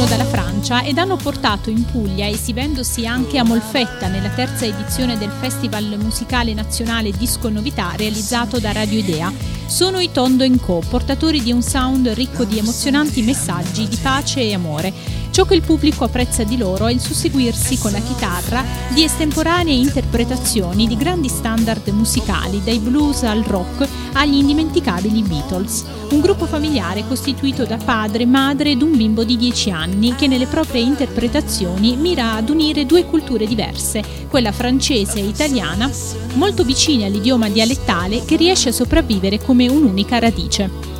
arrivarono dalla Francia ed hanno portato in Puglia, esibendosi anche a Molfetta nella terza edizione del Festival Musicale Nazionale Disco Novità realizzato da Radio Idea. Sono i Tondo & Co., portatori di un sound ricco di emozionanti messaggi di pace e amore. Ciò che il pubblico apprezza di loro è il susseguirsi con la chitarra di estemporanee interpretazioni di grandi standard musicali, dai blues al rock agli indimenticabili Beatles. Un gruppo familiare costituito da padre, madre ed un bimbo di 10 anni che nelle proprie interpretazioni mira ad unire due culture diverse, quella francese e italiana, molto vicine all'idioma dialettale che riesce a sopravvivere come un'unica radice.